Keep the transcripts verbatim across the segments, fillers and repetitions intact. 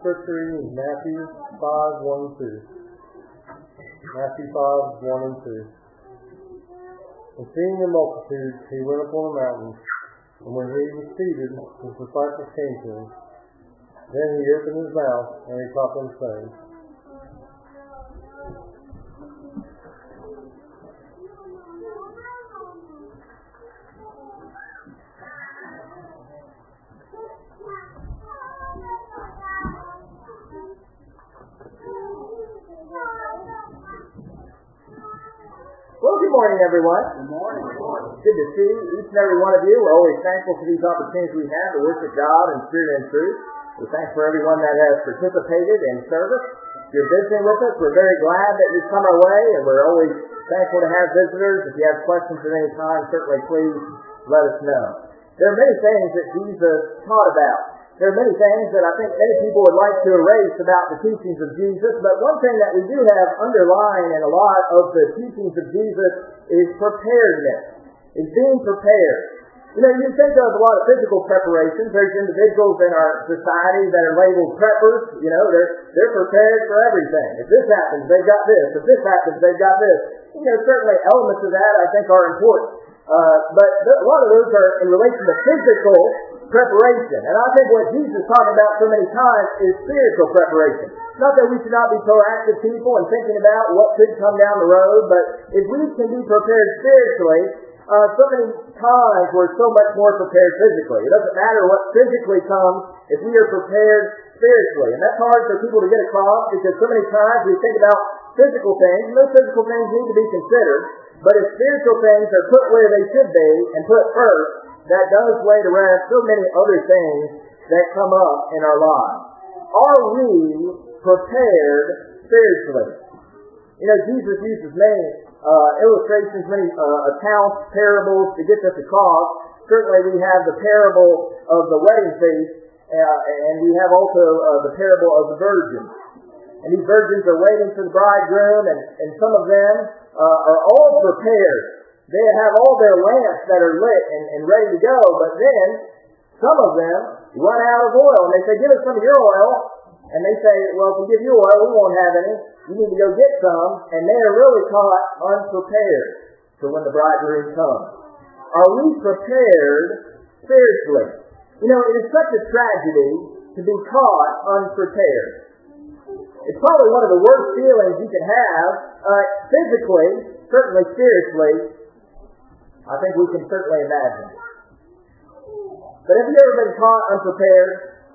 scripture reading is Matthew five, one and two. Matthew five, one and two. And seeing the multitudes, he went up on a mountain, and when he was seated, his disciples came to him. Then he opened his mouth, and he taught them, saying, Well, good morning, everyone. Good morning. Good to see each and every one of you. We're always thankful for these opportunities we have to worship God in spirit and truth. We're thankful for everyone that has participated in service. If you're visiting with us, we're very glad that you've come our way, and we're always thankful to have visitors. If you have questions at any time, certainly please let us know. There are many things that Jesus taught about. There are many things that I think many people would like to erase about the teachings of Jesus, but one thing that we do have underlying in a lot of the teachings of Jesus is preparedness, is being prepared. You know, you think of a lot of physical preparations. There's individuals in our society that are labeled preppers. You know, they're they're prepared for everything. If this happens, they've got this. If this happens, they've got this. You know, certainly elements of that I think are important. Uh, but th- a lot of those are in relation to physical preparation. And I think what Jesus is talking about so many times is spiritual preparation. Not that we should not be proactive people and thinking about what could come down the road, but if we can be prepared spiritually, uh, so many times we're so much more prepared physically. It doesn't matter what physically comes if we are prepared spiritually. And that's hard for people to get across because so many times we think about physical things, and those physical things need to be considered, but if spiritual things are put where they should be and put first, that does lay to rest so many other things that come up in our lives. Are we prepared spiritually? You know, Jesus uses many uh, illustrations, many uh, accounts, parables to get this across. Certainly we have the parable of the wedding feast, uh, and we have also uh, the parable of the virgins. And these virgins are waiting for the bridegroom, and, and some of them uh, are all prepared. They have all their lamps that are lit and, and ready to go, but then some of them run out of oil, and they say, give us some of your oil. And they say, well, if we give you oil, we won't have any. You need to go get some. And they are really caught unprepared for when the bridegroom comes. Are we prepared spiritually? You know, it is such a tragedy to be caught unprepared. It's probably one of the worst feelings you can have, uh, physically, certainly spiritually. I think we can certainly imagine. But have you ever been caught unprepared?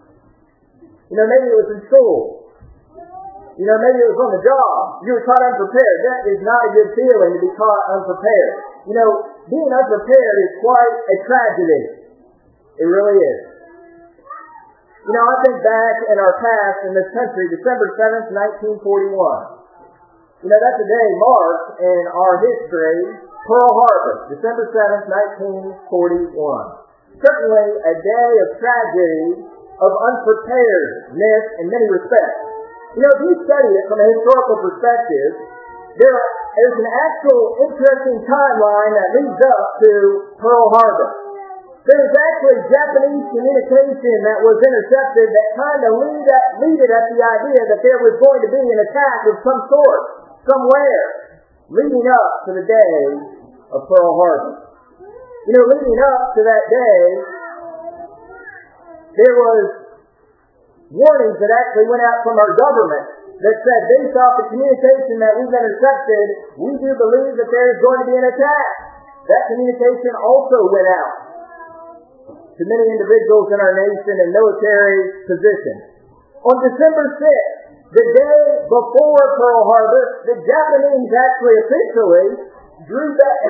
You know, maybe it was in school. You know, maybe it was on the job. You were caught unprepared. That is not a good feeling to be caught unprepared. You know, being unprepared is quite a tragedy. It really is. You know, I think back in our past in this country, December seventh, nineteen forty-one. You know, that's a day marked in our history, Pearl Harbor, December seventh, nineteen forty-one. Certainly a day of tragedy, of unpreparedness in many respects. You know, if you study it from a historical perspective, there is an actual interesting timeline that leads up to Pearl Harbor. There was actually Japanese communication that was intercepted that kind of lead at, leaded at the idea that there was going to be an attack of some sort, somewhere, leading up to the day of Pearl Harbor. You know, leading up to that day, there was warnings that actually went out from our government that said, based off the communication that we've intercepted, we do believe that there is going to be an attack. That communication also went out to many individuals in our nation and military positions. On December sixth, the day before Pearl Harbor, the Japanese actually officially drew back,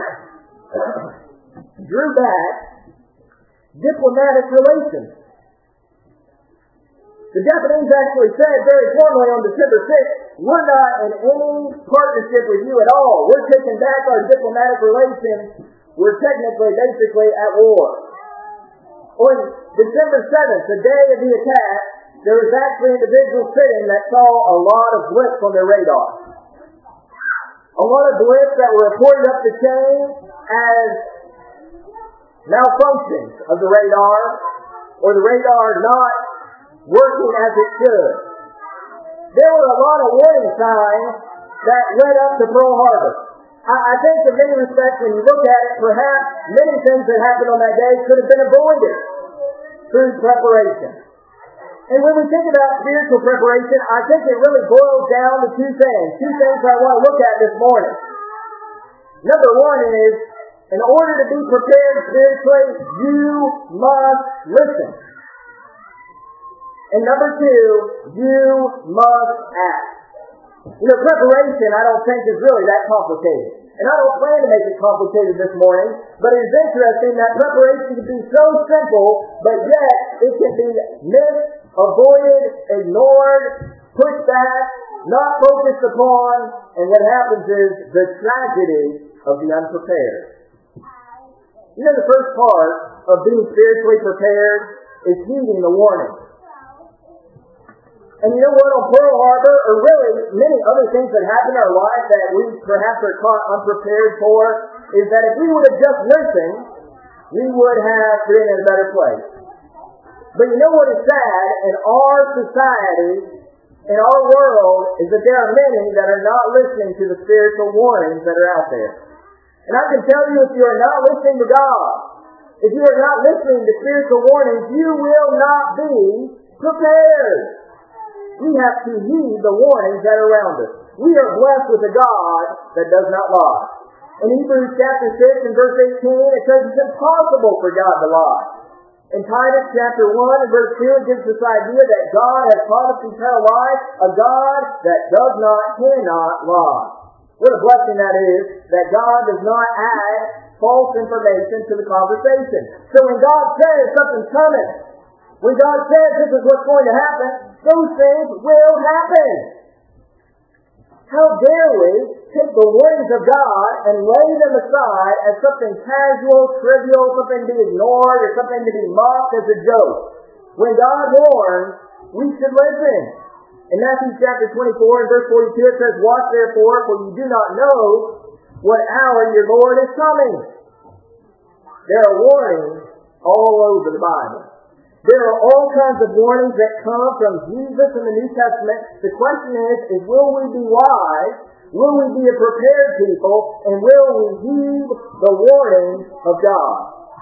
drew back diplomatic relations. The Japanese actually said very formally on December sixth, we're not in any partnership with you at all. We're taking back our diplomatic relations. We're technically, basically at war. On December seventh, the day of the attack, there was actually individuals sitting that saw a lot of blips on their radar. A lot of blips that were reported up the chain as malfunctions of the radar, or the radar not working as it should. There were a lot of warning signs that led up to Pearl Harbor. I, I think in many respects, when you look at it, perhaps many things that happened on that day could have been avoided through preparation. And when we think about spiritual preparation, I think it really boils down to two things. Two things I want to look at this morning. Number one is, in order to be prepared spiritually, you must listen. And number two, you must act. You know, preparation, I don't think, is really that complicated. And I don't plan to make it complicated this morning, but it is interesting that preparation can be so simple, but yet it can be missed, avoided, ignored, pushed back, not focused upon, and what happens is the tragedy of the unprepared. You know, the first part of being spiritually prepared is heeding the warning. And you know what, on Pearl Harbor, or really many other things that happen in our life that we perhaps are caught unprepared for, is that if we would have just listened, we would have been in a better place. But you know what is sad? In our society, in our world, is that there are many that are not listening to the spiritual warnings that are out there. And I can tell you, if you are not listening to God, if you are not listening to spiritual warnings, you will not be prepared. We have to heed the warnings that are around us. We are blessed with a God that does not lie. In Hebrews chapter six and verse eighteen, it says it's impossible for God to lie. In Titus chapter one and verse two, it gives this idea that God has promised eternal life, a God that does not, cannot lie. What a blessing that is, that God does not add false information to the conversation. So when God says something's coming, when God says this is what's going to happen, those things will happen. How dare we take the warnings of God and lay them aside as something casual, trivial, something to be ignored, or something to be mocked as a joke? When God warns, we should listen. In Matthew chapter twenty-four and verse forty-two, it says, "Watch therefore, for you do not know what hour your Lord is coming." There are warnings all over the Bible. There are all kinds of warnings that come from Jesus in the New Testament. The question is, is will we be wise? Will we be a prepared people? And will we heed the warnings of God?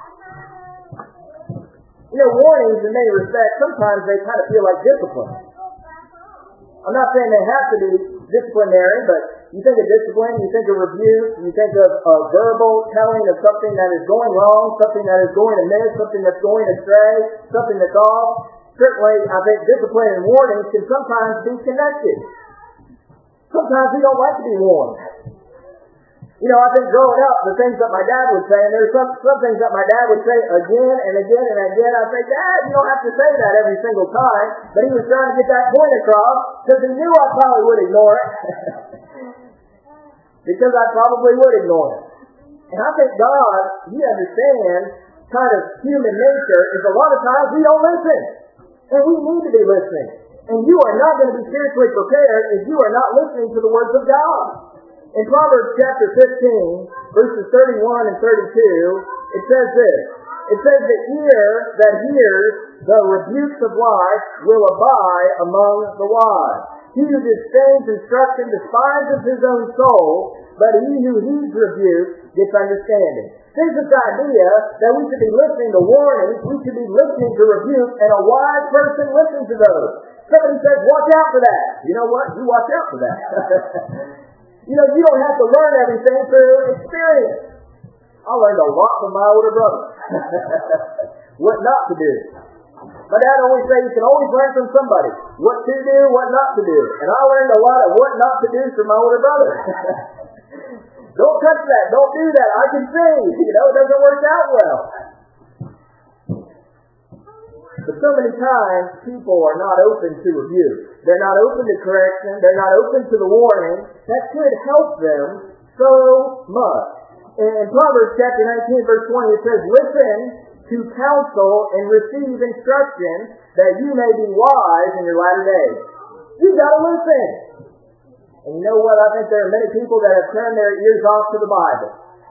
You know, warnings in many respects, sometimes they kind of feel like discipline. I'm not saying they have to be disciplinary, but you think of discipline, you think of rebuke, you think of a verbal telling of something that is going wrong, something that is going amiss, something that's going astray, something that's off. Certainly, I think discipline and warnings can sometimes be connected. Sometimes we don't like to be warned. You know, I think growing up, the things that my dad would say, and there's some, some things that my dad would say again and again and again. I'd say, "Dad, you don't have to say that every single time." But he was trying to get that point across because he knew I probably would ignore it. Because I probably would ignore it. And I think God, He understands kind of human nature, is a lot of times we don't listen. And we need to be listening. And you are not going to be spiritually prepared if you are not listening to the words of God. In Proverbs chapter fifteen, verses thirty-one and thirty-two, it says this. It says, "The ear that hears the rebukes of life will abide among the wise. He who disdains instruction despises his own soul, but he who heeds rebuke gets understanding." There's this idea that we should be listening to warnings, we should be listening to rebuke, and a wise person listens to those. Somebody says, "Watch out for that." You know what? You watch out for that. You know, you don't have to learn everything through experience. I learned a lot from my older brother. What not to do. My dad always said you can always learn from somebody. What to do, what not to do. And I learned a lot of what not to do from my older brother. Don't touch that. Don't do that. I can see. You know, it doesn't work out well. But so many times, people are not open to rebuke. They're not open to correction. They're not open to the warning that could help them so much. In Proverbs chapter nineteen, verse twenty, it says, "Listen to counsel and receive instruction, that you may be wise in your latter days." You've got to listen. And you know what? I think there are many people that have turned their ears off to the Bible.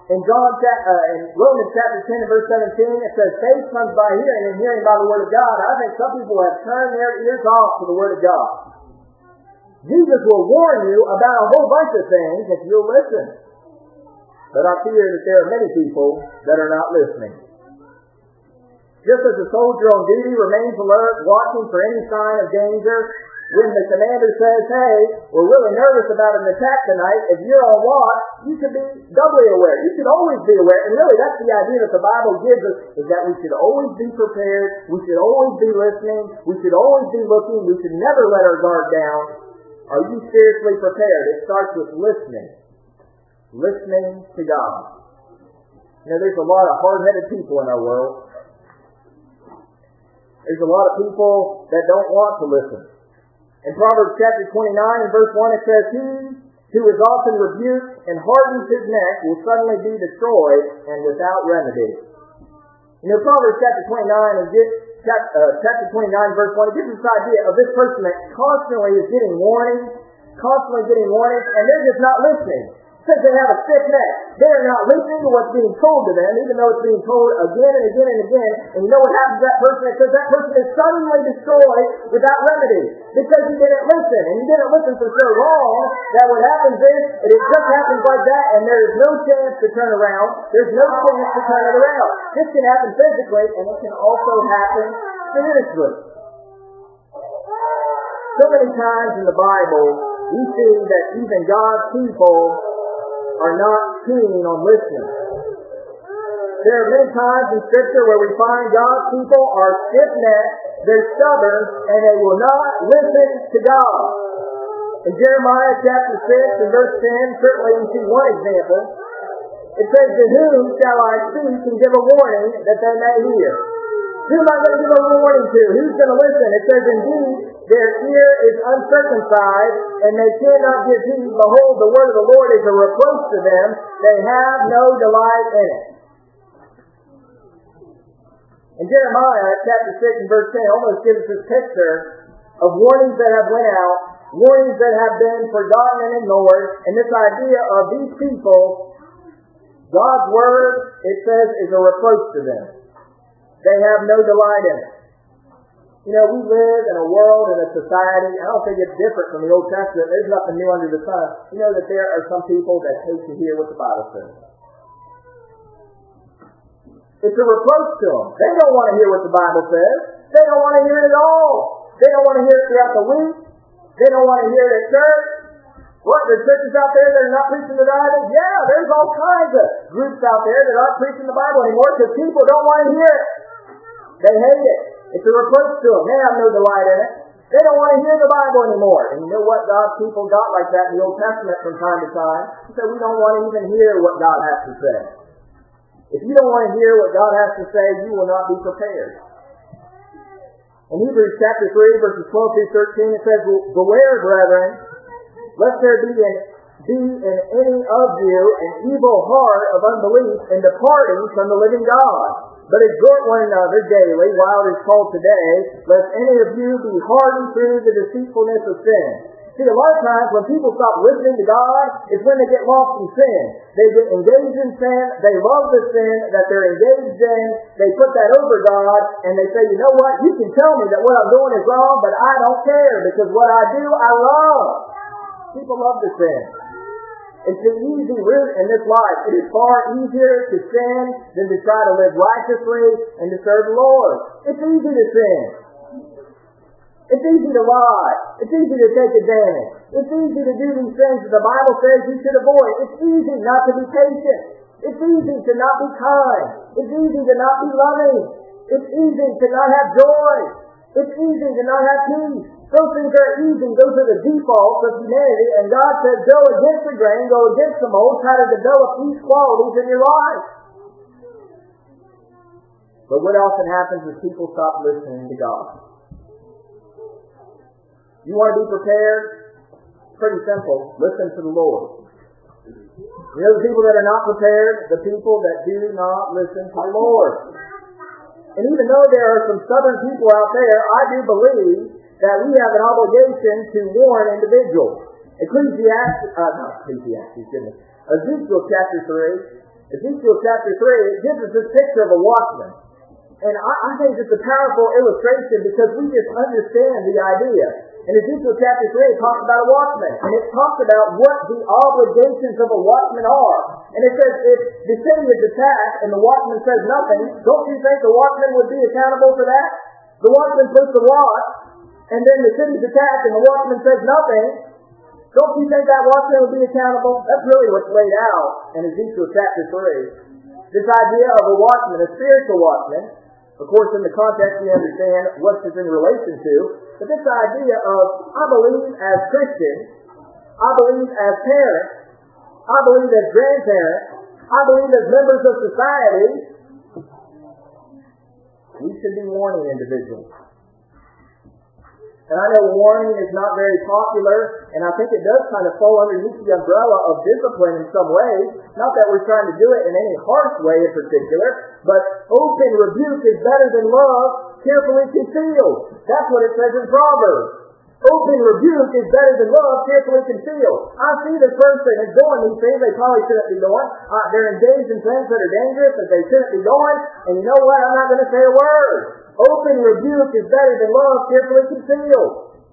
In John, uh, in Romans chapter ten and verse seventeen, it says, faith comes by hearing, and hearing by the word of God. I think some people have turned their ears off to the word of God. Jesus will warn you about a whole bunch of things if you'll listen. But I fear that there are many people that are not listening. Just as a soldier on duty remains alert, watching for any sign of danger, when the commander says, hey, we're really nervous about an attack tonight, if you're on watch, you should be doubly aware. You should always be aware. And really, that's the idea that the Bible gives us, is that we should always be prepared. We should always be listening. We should always be looking. We should never let our guard down. Are you spiritually prepared? It starts with listening. Listening to God. You know, there's a lot of hard-headed people in our world. There's a lot of people that don't want to listen. In Proverbs chapter twenty-nine and verse one, it says, he who is often rebuked and hardens his neck will suddenly be destroyed and without remedy. You know, Proverbs chapter twenty-nine and chapter, uh, chapter twenty-nine verse one, it gives us this idea of this person that constantly is getting warnings, constantly getting warnings, and they're just not listening. Because they have a stiff neck. They are not listening to what's being told to them, even though it's being told again and again and again. And you know what happens to that person? It says that person is suddenly destroyed without remedy. Because he didn't listen. And he didn't listen for so long that what happens is, that it just happens like that, and there is no chance to turn around. There's no chance to turn it around. This can happen physically, and it can also happen spiritually. So many times in the Bible, we see that even God's people are not keen on listening. There are many times in Scripture where we find God's people are stiff-necked, they're stubborn, and they will not listen to God. In Jeremiah chapter six and verse ten, certainly we see one example. It says, to whom shall I speak and give a warning that they may hear? Who am I going to give a warning to? Who's going to listen? It says, indeed, their ear is uncircumcised, and they cannot give heed. Behold, the word of the Lord is a reproach to them. They have no delight in it. In Jeremiah chapter six and verse ten, almost gives us this picture of warnings that have went out, warnings that have been forgotten and ignored, and this idea of these people, God's word, it says, is a reproach to them. They have no delight in it. You know, we live in a world and a society, I don't think it's different from the Old Testament. There's nothing new under the sun. You know that there are some people that hate to hear what the Bible says. It's a reproach to them. They don't want to hear what the Bible says. They don't want to hear it at all. They don't want to hear it throughout the week. They don't want to hear it at church. What, there's churches out there that are not preaching the Bible? Yeah, there's all kinds of groups out there that aren't preaching the Bible anymore because people don't want to hear it. They hate it. It's a reproach to them. They have no delight in it. They don't want to hear the Bible anymore. And you know what God's people got like that in the Old Testament from time to time? He said, we don't want to even hear what God has to say. If you don't want to hear what God has to say, you will not be prepared. In Hebrews chapter three, verses twelve through thirteen, it says, beware, brethren, lest there be in, be in any of you an evil heart of unbelief in departing from the living God. But exhort one another daily, while it is called today, lest any of you be hardened through the deceitfulness of sin. See, a lot of times when people stop listening to God, it's when they get lost in sin. They get engaged in sin, they love the sin that they're engaged in, they put that over God, and they say, you know what, you can tell me that what I'm doing is wrong, but I don't care, because what I do, I love. People love to sin. It's an easy route in this life. It is far easier to sin than to try to live righteously and to serve the Lord. It's easy to sin. It's easy to lie. It's easy to take advantage. It's easy to do these things that the Bible says you should avoid. It's easy not to be patient. It's easy to not be kind. It's easy to not be loving. It's easy to not have joy. It's easy to not have peace. Those things are easy. Those are the defaults of humanity. And God says, go against the grain, go against the mold, try to develop these qualities in your life. But what often happens is people stop listening to God. You want to be prepared? Pretty simple. Listen to the Lord. You know the people that are not prepared? The people that do not listen to the Lord. And even though there are some stubborn people out there, I do believe that we have an obligation to warn individuals. Ecclesiastes, uh, not Ecclesiastes, goodness. Ezekiel chapter three. Ezekiel chapter three, it gives us this picture of a watchman. And I, I think it's a powerful illustration because we just understand the idea. In Ezekiel chapter three, it talks about a watchman. And it talks about what the obligations of a watchman are. And it says if the city is attacked and the watchman says nothing, don't you think the watchman would be accountable for that? The watchman puts the watch, and then the city's attacked and the watchman says nothing. Don't you think that watchman would be accountable? That's really what's laid out in Ezekiel chapter three. This idea of a watchman, a spiritual watchman. Of course, in the context we understand what it's in relation to. But this idea of, I believe as Christians, I believe as parents, I believe as grandparents, I believe as members of society, we should be warning individuals. And I know warning is not very popular, and I think it does kind of fall underneath the umbrella of discipline in some ways. Not that we're trying to do it in any harsh way in particular, but open rebuke is better than love carefully concealed. That's what it says in Proverbs. Open rebuke is better than love carefully concealed. I see this person is doing these things they probably shouldn't be doing. Uh, they're engaged in things that are dangerous that they shouldn't be doing, and you know what? I'm not going to say a word. Open rebuke is better than love carefully concealed.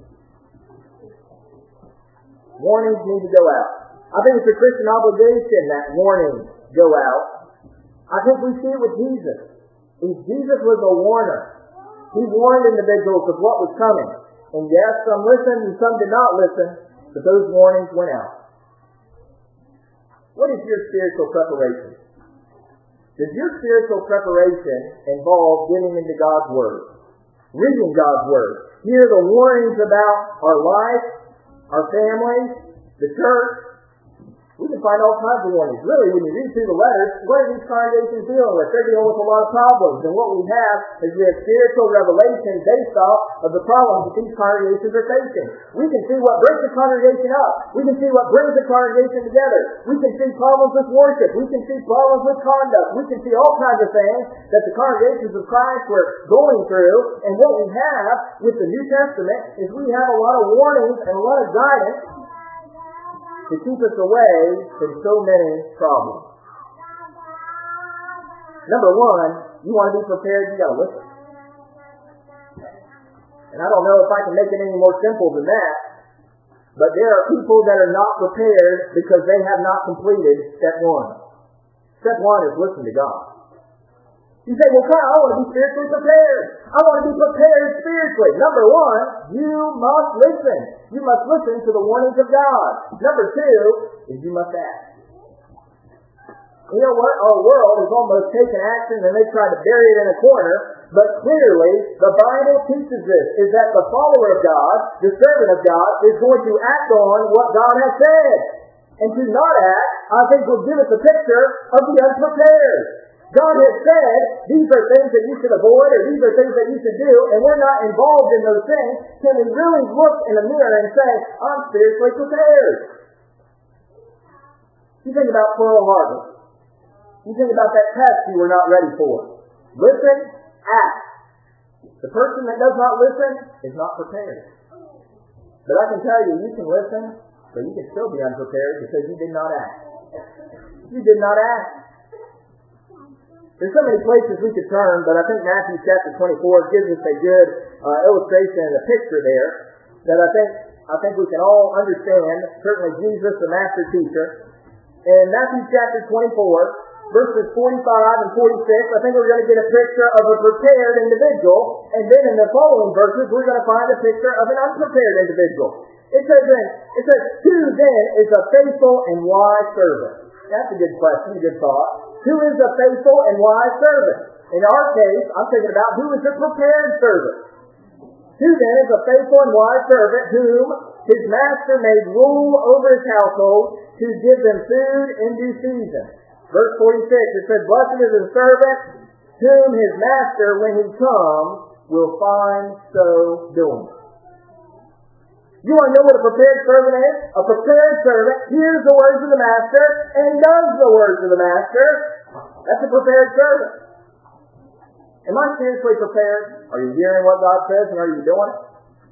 Warnings need to go out. I think it's a Christian obligation that warnings go out. I think we see it with Jesus. Jesus was a warner. He warned individuals of what was coming. And yes, some listened and some did not listen, but those warnings went out. What is your spiritual preparation? Does your spiritual preparation involve getting into God's Word? Reading God's Word? Hear the warnings about our life, our families, the church? We can find all kinds of warnings. Really, when you read through the letters, what are these congregations dealing with? They're dealing with a lot of problems. And what we have is we have spiritual revelation based off of the problems that these congregations are facing. We can see what breaks the congregation up. We can see what brings the congregation together. We can see problems with worship. We can see problems with conduct. We can see all kinds of things that the congregations of Christ were going through. And what we have with the New Testament is we have a lot of warnings and a lot of guidance to keep us away from so many problems. Number one, you want to be prepared, you got to listen. And I don't know if I can make it any more simple than that, but there are people that are not prepared because they have not completed step one. Step one is listen to God. You say, well, Kyle, I want to be spiritually prepared. I want to be prepared spiritually. Number one, you must listen. You must listen to the warnings of God. Number two is you must act. You know what? Our world has almost taken action and they try to bury it in a corner. But clearly, the Bible teaches this, is that the follower of God, the servant of God, is going to act on what God has said. And to not act, I think, will give us a picture of the unprepared. God has said, these are things that you should avoid, or these are things that you should do, and we're not involved in those things. Can we really look in the mirror and say, I'm spiritually prepared? You think about Pearl Harbor. You think about that test you were not ready for. Listen, act. The person that does not listen is not prepared. But I can tell you, you can listen, but you can still be unprepared because you did not act. You did not act. There's so many places we could turn, but I think Matthew chapter twenty-four gives us a good uh, illustration and a picture there that I think I think we can all understand. Certainly Jesus, the master teacher. In Matthew chapter twenty-four, verses forty-five and forty-six, I think we're going to get a picture of a prepared individual, and then in the following verses, we're going to find a picture of an unprepared individual. It says, then, it says, who then is a faithful and wise servant? That's a good question, a good thought. Who is a faithful and wise servant? In our case, I'm thinking about who is a prepared servant. Who then is a faithful and wise servant whom his master made rule over his household to give them food in due season? Verse forty-six, it says, blessed is the servant whom his master, when he comes, will find so doing. You want to know what a prepared servant is? A prepared servant hears the words of the master and does the words of the master. That's a prepared servant. Am I spiritually prepared? Are you hearing what God says and are you doing it?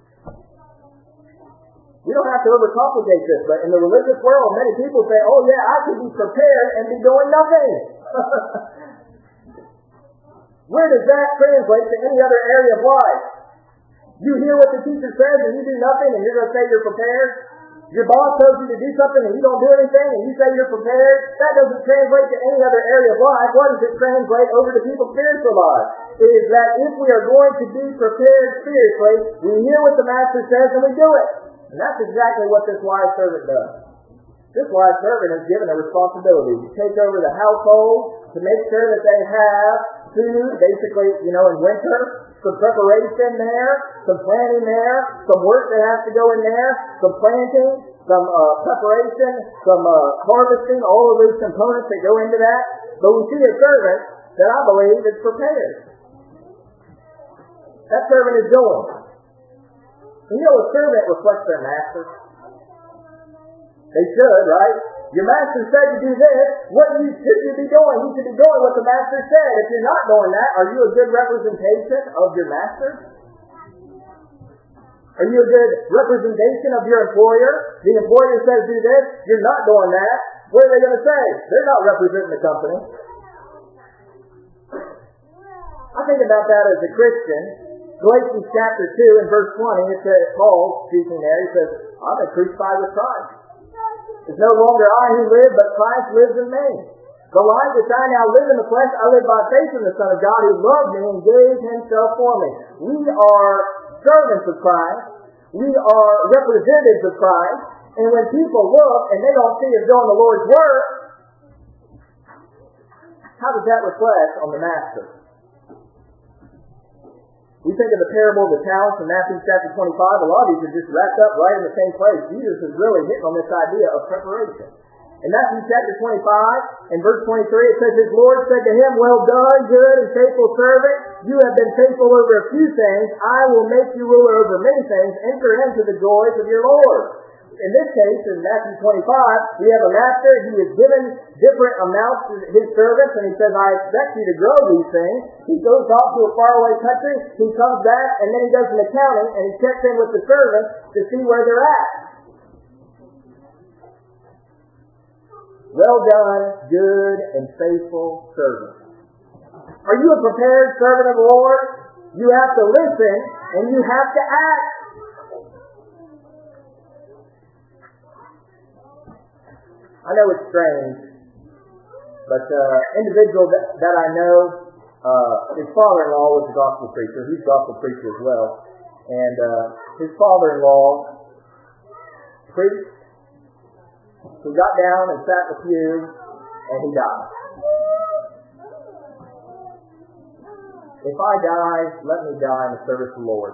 We don't have to overcomplicate this, but in the religious world, many people say, oh yeah, I can be prepared and be doing nothing. Where does that translate to any other area of life? You hear what the teacher says and you do nothing and you're going to say you're prepared? Your boss tells you to do something and you don't do anything and you say you're prepared? That doesn't translate to any other area of life. What does it translate over to people's spiritual lives? It is that if we are going to be prepared spiritually, we hear what the Master says and we do it. And that's exactly what this wise servant does. This wise servant is given a responsibility to take over the household, to make sure that they have food, basically, you know, in winter, some preparation there, some planning there, some work that has to go in there, some planting, some uh, preparation, some uh, harvesting, all of those components that go into that. But we see a servant that I believe is prepared. That servant is doing. You know, a servant reflects their master. They should, right? Your master said to do this. What you should you be doing? You should be doing what the master said. If you're not doing that, are you a good representation of your master? Are you a good representation of your employer? The employer says do this. You're not doing that. What are they going to say? They're not representing the company. I think about that as a Christian. Galatians chapter two and verse twenty, it says, Paul speaking there, he says, I've been crucified with Christ. It's no longer I who live, but Christ lives in me. The life which I now live in the flesh, I live by faith in the Son of God who loved me and gave himself for me. We are servants of Christ. We are representatives of Christ. And when people look and they don't see us doing the Lord's work, how does that reflect on the Master? We think of the parable of the talents in Matthew chapter twenty-five. A lot of these are just wrapped up right in the same place. Jesus is really hitting on this idea of preparation. In Matthew chapter twenty-five, in verse twenty-three, it says, His Lord said to him, Well done, good and faithful servant. You have been faithful over a few things. I will make you ruler over many things. Enter into the joys of your Lord. In this case, in Matthew twenty-five, we have a master. He is given different amounts to his servants, and he says, I expect you to grow these things. He goes off to a faraway country. He comes back, and then he does an accounting, and he checks in with the servants to see where they're at. Well done, good and faithful servant. Are you a prepared servant of the Lord? You have to listen, and you have to act. I know it's strange, but uh, individual that, that I know, uh, his father-in-law was a gospel preacher. He's a gospel preacher as well. And uh, his father-in-law preached. He got down and sat in the pew, and he died. If I die, let me die in the service of the Lord.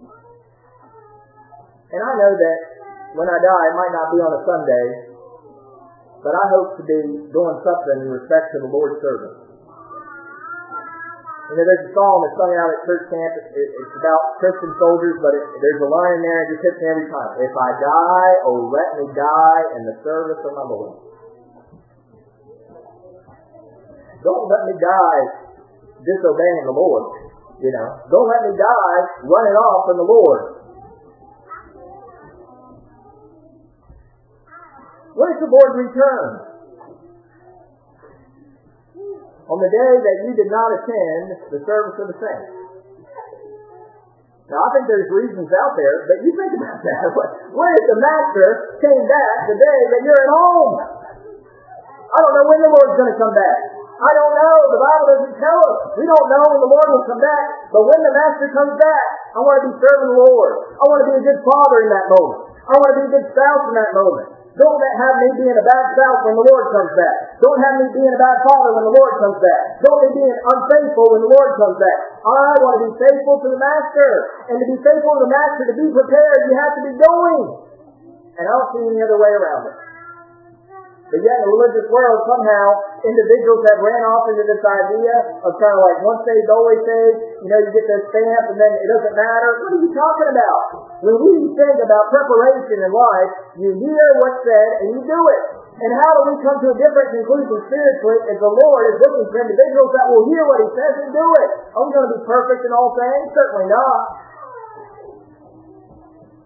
And I know that when I die, it might not be on a Sunday, but I hope to be doing something in respect to the Lord's service. You know, there's a song that's sung out at church camp. It, it, it's about Christian soldiers, but it, there's a line in there that just hits me every time. If I die, oh, let me die in the service of my Lord. Don't let me die disobeying the Lord. You know, don't let me die running off from the Lord. When is the Lord return? On the day that you did not attend the service of the saints. Now, I think there's reasons out there, but you think about that. What if the Master came back the day that you're at home? I don't know when the Lord's going to come back. I don't know. The Bible doesn't tell us. We don't know when the Lord will come back. But when the Master comes back, I want to be serving the Lord. I want to be a good father in that moment. I want to be a good spouse in that moment. Don't have me being a bad spouse when the Lord comes back. Don't have me being a bad father when the Lord comes back. Don't be being unfaithful when the Lord comes back. I want to be faithful to the Master. And to be faithful to the Master, to be prepared, you have to be going. And I don't see any other way around it. But yet in the religious world, somehow, individuals have ran off into this idea of kind of like once saved, always saved. You know, you get this stamp and then it doesn't matter. What are you talking about? When we think about preparation in life, you hear what's said and you do it. And how do we come to a different conclusion spiritually if the Lord is looking for individuals that will hear what He says and do it? Are we going to be perfect in all things? Certainly not.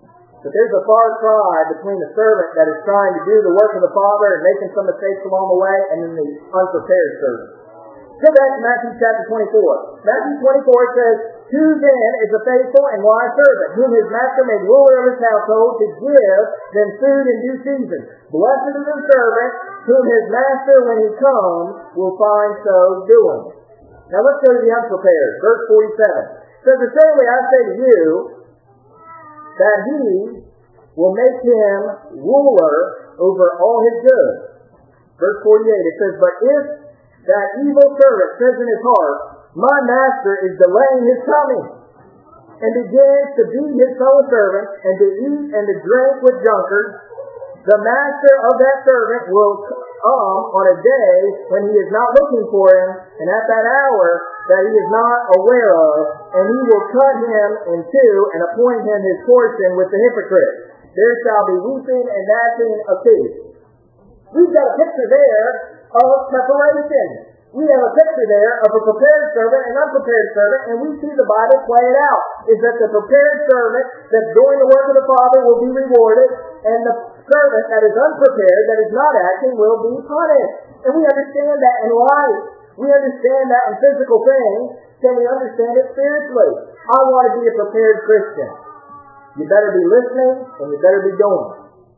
But there's a far cry between the servant that is trying to do the work of the Father and making some mistakes along the way, and then the unprepared servant. Go back to Matthew chapter twenty-four. Matthew twenty-four says, "Who then is a faithful and wise servant, whom his master made ruler of his household to give them food in due season? Blessed is the servant whom his master, when he comes, will find so doing." Now let's go to the unprepared. Verse forty-seven. It says, "Certainly I say to you, that he will make him ruler over all his goods." Verse forty-eight, it says, "But if that evil servant says in his heart, My master is delaying his coming, and begins to beat his fellow servants, and to eat and to drink with drunkards, the master of that servant will come on a day when he is not looking for him, and at that hour that he is not aware of, and he will cut him in two and appoint him his portion with the hypocrites. There shall be weeping and gnashing of teeth." We've got a picture there of preparation. We have a picture there of a prepared servant and unprepared servant, and we see the Bible play it out. Is that the prepared servant that's doing the work of the Father will be rewarded, and the servant that is unprepared, that is not acting, will be punished. And we understand that in life. We understand that in physical things. Can we understand it spiritually? I want to be a prepared Christian. You better be listening, and you better be doing.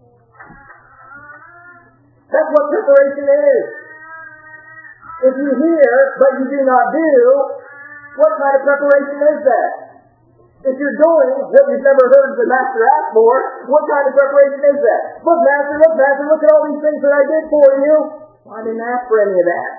That's what preparation is. If you hear, but you do not do, what kind of preparation is that? If you're doing what you've never heard the Master ask for, what kind of preparation is that? Look, Master, look, Master, look at all these things that I did for you. Well, I didn't ask for any of that.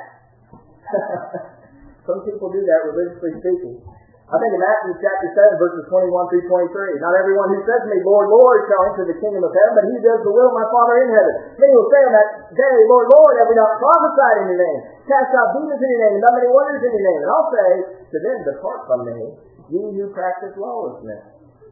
Some people do that, religiously speaking. I think in Matthew chapter seven, verses twenty-one through twenty-three, "Not everyone who says to me, Lord, Lord, shall enter the kingdom of heaven, but he who does the will of my Father in heaven. Many will say on that day, Lord, Lord, have we not prophesied in your name, cast out demons in your name, and done many wonders in your name? And I'll say to them, Depart from me, ye who practice lawlessness."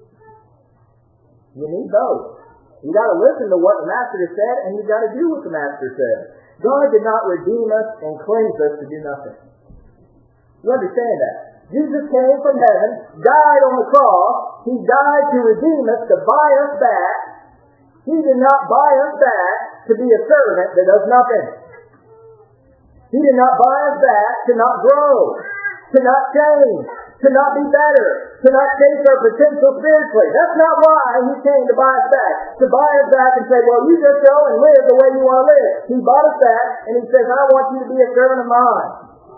You need both. You got to listen to what the Master has said, and you got to do what the Master said. God did not redeem us and cleanse us to do nothing. You understand that? Jesus came from heaven, died on the cross. He died to redeem us, to buy us back. He did not buy us back to be a servant that does nothing. He did not buy us back to not grow, to not change, to not be better, to not chase our potential spiritually. That's not why He came to buy us back. To buy us back and say, well, you just go and live the way you want to live. He bought us back and He says, I want you to be a servant of mine.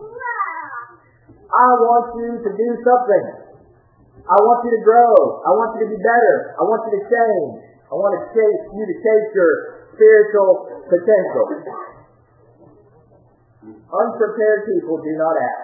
I want you to do something. I want you to grow. I want you to be better. I want you to change. I want to chase you to chase your spiritual potential. Unprepared people do not act.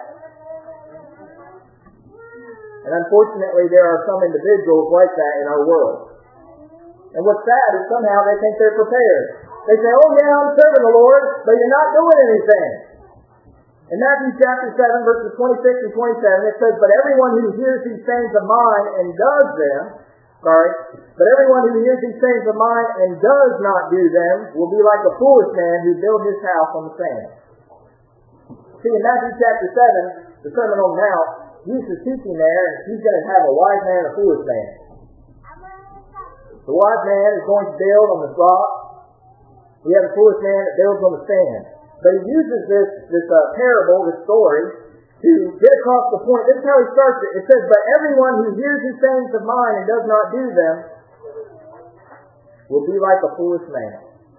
And unfortunately, there are some individuals like that in our world. And what's sad is somehow they think they're prepared. They say, oh yeah, I'm serving the Lord, but you're not doing anything. In Matthew chapter seven, verses twenty-six and twenty-seven, it says, But everyone who hears these sayings of mine and does them, sorry, but everyone who hears these sayings of mine and does not do them will be like a foolish man who built his house on the sand. See, in Matthew chapter seven, the Sermon on the Mount, Jesus is teaching there, and He's going to have a wise man and a foolish man. The wise man is going to build on the rock. We have a foolish man that builds on the sand. But He uses this, this uh, parable, this story, to get across the point. This is how He starts it. It says, But everyone who hears these sayings of mine and does not do them will be like a foolish man.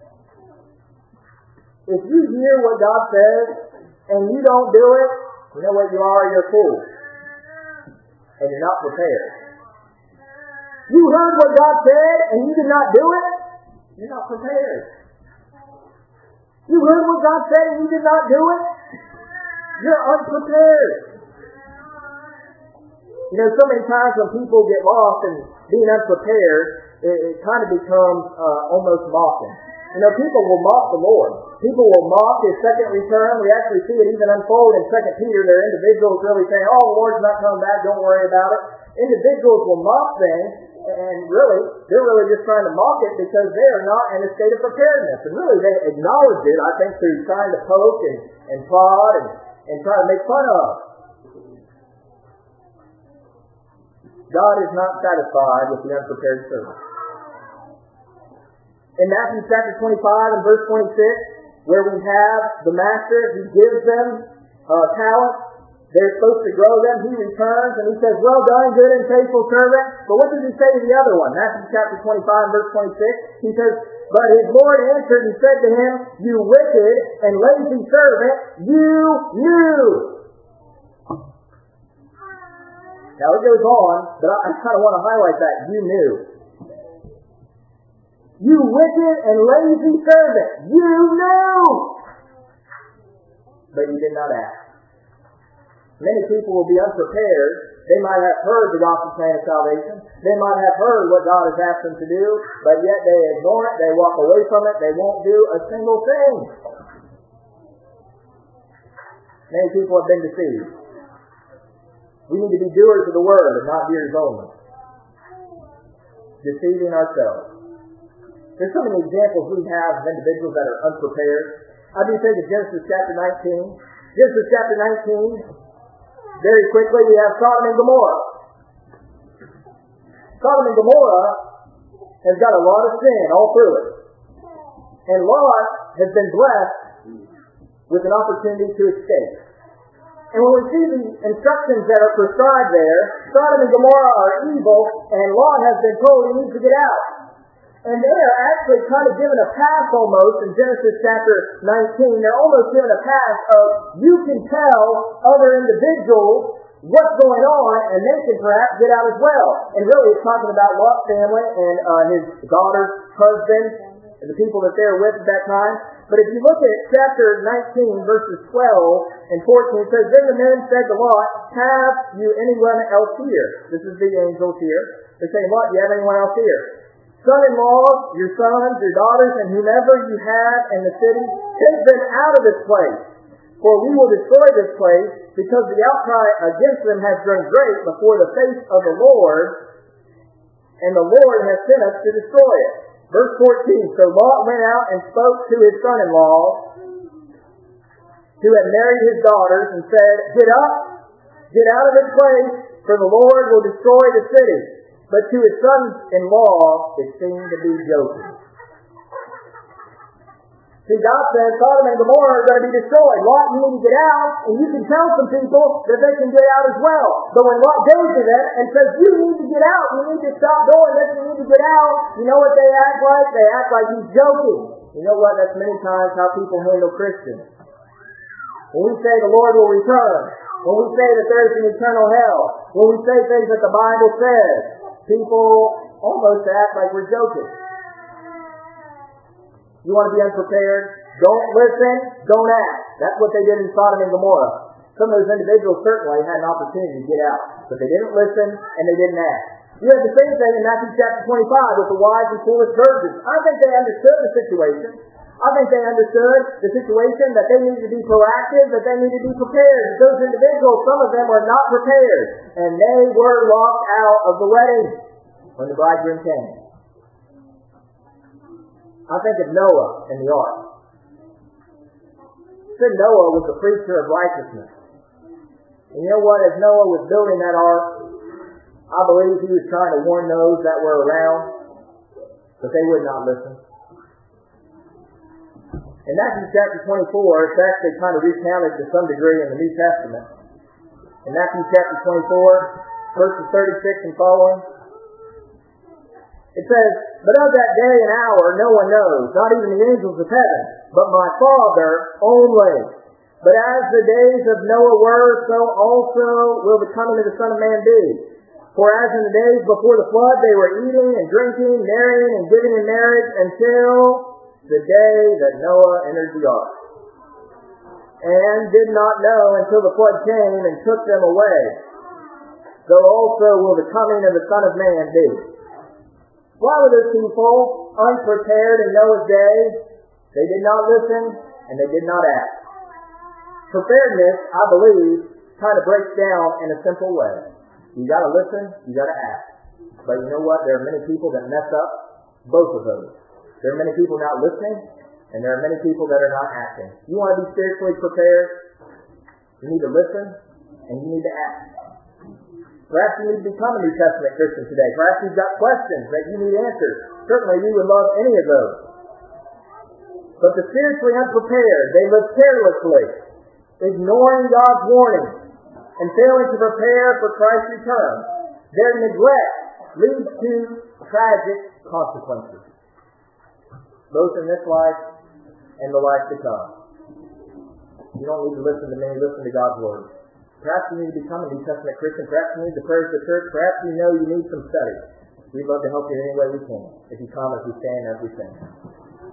If you hear what God says and you don't do it, you know what you are? You're a fool. And you're not prepared. You heard what God said and you did not do it, you're not prepared. You heard what God said and you did not do it, you're unprepared. You know, so many times when people get lost and being unprepared, it, it kind of becomes uh, almost mocking. You know, people will mock the Lord. People will mock His second return. We actually see it even unfold in Second Peter. There are individuals really saying, oh, the Lord's not coming back, don't worry about it. Individuals will mock things, and really, they're really just trying to mock it because they are not in a state of preparedness. And really, they acknowledge it, I think, through trying to poke and, and prod and, and try to make fun of. God is not satisfied with the unprepared servant. in Matthew chapter twenty-five and verse twenty-six, where we have the master, he gives them uh, talents. They're supposed to grow them. He returns and he says, well done, good and faithful servant. But what does he say to the other one? Matthew chapter twenty-five, verse twenty-six. He says, but his Lord answered and said to him, you wicked and lazy servant, you knew. Now it goes on, but I, I kind of want to highlight that. You knew. You wicked and lazy servant, you knew. But you did not act. Many people will be unprepared. They might have heard the gospel plan of salvation. They might have heard what God has asked them to do, but yet they ignore it. They walk away from it. They won't do a single thing. Many people have been deceived. We need to be doers of the word and not hearers only. Deceiving ourselves. There's so many examples we have of individuals that are unprepared. How do you think of Genesis chapter nineteen? Genesis chapter nineteen, very quickly we have Sodom and Gomorrah. Sodom and Gomorrah has got a lot of sin all through it. And Lot has been blessed with an opportunity to escape. And when we see the instructions that are prescribed there, Sodom and Gomorrah are evil, and Lot has been told he needs to get out. And they are actually kind of given a pass almost in Genesis chapter nineteen. They're almost given a pass of, you can tell other individuals what's going on, and they can perhaps get out as well. And really it's talking about Lot's family and uh, his daughter's husband, and the people that they were with at that time. But if you look at chapter nineteen, verses twelve and fourteen, it says, then the men said to Lot, have you anyone else here? This is the angels here. They're saying, Lot, do you have anyone else here? Son-in-laws, your sons, your daughters, and whomever you have in the city, take them out of this place. For we will destroy this place, because the outcry against them has grown great before the face of the Lord, and the Lord has sent us to destroy it. Verse fourteen, so Lot went out and spoke to his son-in-law, who had married his daughters, and said, get up, get out of this place, for the Lord will destroy the city. But to his sons-in-law, it seemed to be joking. See, God says Sodom and Gomorrah are going to be destroyed. Lot, you need to get out, and you can tell some people that they can get out as well. But when Lot goes to them and says, you need to get out, you need to stop doing this, you need to get out, you know what they act like? They act like he's joking. You know what? That's many times how people handle Christians. When we say the Lord will return, when we say that there's an eternal hell, when we say things that the Bible says, people almost act like we're joking. You want to be unprepared? Don't listen, don't act. That's what they did in Sodom and Gomorrah. Some of those individuals certainly had an opportunity to get out, but they didn't listen and they didn't act. You have the same thing in Matthew chapter twenty-five with the wise and foolish virgins. I think they understood the situation. I think they understood the situation, that they needed to be proactive, that they needed to be prepared. Those individuals, some of them were not prepared, and they were locked out of the wedding when the bridegroom came. I think of Noah and the ark. Said Noah was a preacher of righteousness. And you know what? As Noah was building that ark, I believe he was trying to warn those that were around, but they would not listen. In Matthew chapter twenty-four, it's actually kind of recounted to some degree in the New Testament. In Matthew chapter twenty-four, verses thirty-six and following, it says, but of that day and hour no one knows, not even the angels of heaven, but my Father only. But as the days of Noah were, so also will the coming of the Son of Man be. For as in the days before the flood, they were eating and drinking, marrying and giving in marriage, until the day that Noah entered the ark, and did not know until the flood came and took them away. So also will the coming of the Son of Man be. Why were those people unprepared in Noah's day? They did not listen and they did not act. Preparedness, I believe, kind of breaks down in a simple way. You got to listen, you got to act. But you know what? There are many people that mess up both of those. There are many people not listening, and there are many people that are not acting. You want to be spiritually prepared? You need to listen, and you need to act. Perhaps you need to become a New Testament Christian today. Perhaps you've got questions that you need answered. Certainly we would love any of those. But the spiritually unprepared, they live carelessly, ignoring God's warning and failing to prepare for Christ's return. Their neglect leads to tragic consequences, both in this life and the life to come. You don't need to listen to me, listen to God's Word. Perhaps you need to become a New Testament Christian. Perhaps you need the prayers of the church. Perhaps you know you need some study. We'd love to help you in any way we can. If you come as we stand, as we sing.